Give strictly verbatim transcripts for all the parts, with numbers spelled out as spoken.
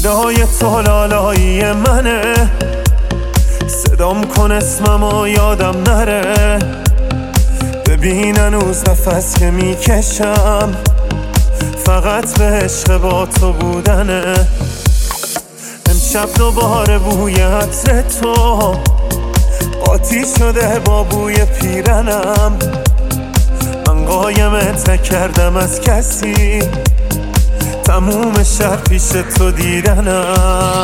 صدای تو لالایی منه، صدام کن اسممو یادم نره. ببین هنوز نفس که میکشم فقط به عشق با تو بودنه. امشب دوباره بوی عطر تو قاطی شده با بوی پیرنم. من قایمت نکردم از کسی، تموم شب پیش تو دیدنم.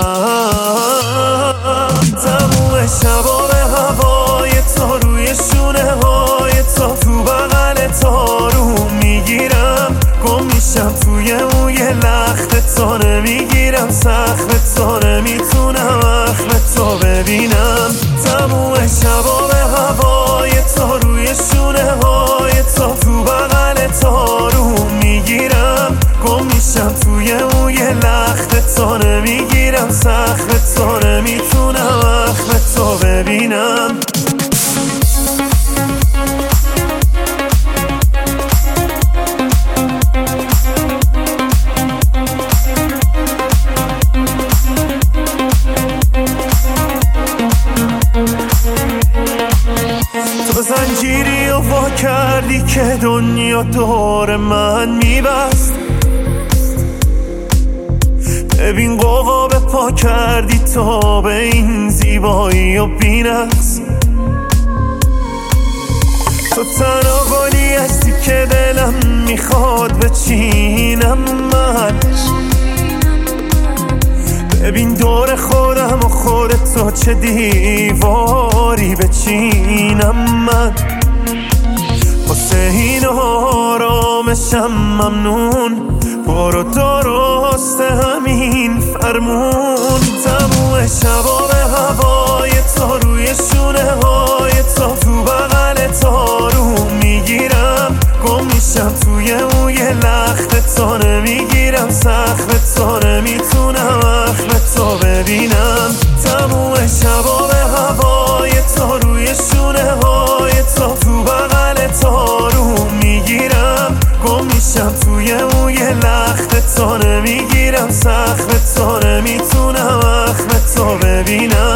تموم شبا به هوای تو، روی شونه های تو، تو بغل تو رو میگیرم. گم میشم توی موی لخت تو، نمیگیرم سخت تو، نمیتونم اخم تو ببینم. تموم شبا به هوای تو، روی شونه های تو، تو بغل تو رو میگیرم. گم میشم توی موی لخت تو، نمیگیرم سخت تو، نمیتونم اخم تو ببینم. تو زنجیری و وا کردی که دنیا دور من میبست. ببین قوقا به پا کردی تو به این زیبایی و بی‌نقص. تو تنها گلی هستی که دلم میخواد بچینم من. ببین دور خودم و خودت تو چه دیواری بچینم من. واسه این آرامشم ممنون، برو درست همین فرمون. تموم شبا به هوای تو، روی شونه های تو، تو بغل تو رو میگیرم. گم میشم توی موی لخت تو، نمیگیرم سخت تو، نمیتونم اخم تو ببینم. تموم شبا به هوای تو، روی شونه های تو، تو بغل تو رو میگیرم. گم میشم توی موی لخت تو، نمیگیرم سخت تو، نمیتونم اخم تو ببینم.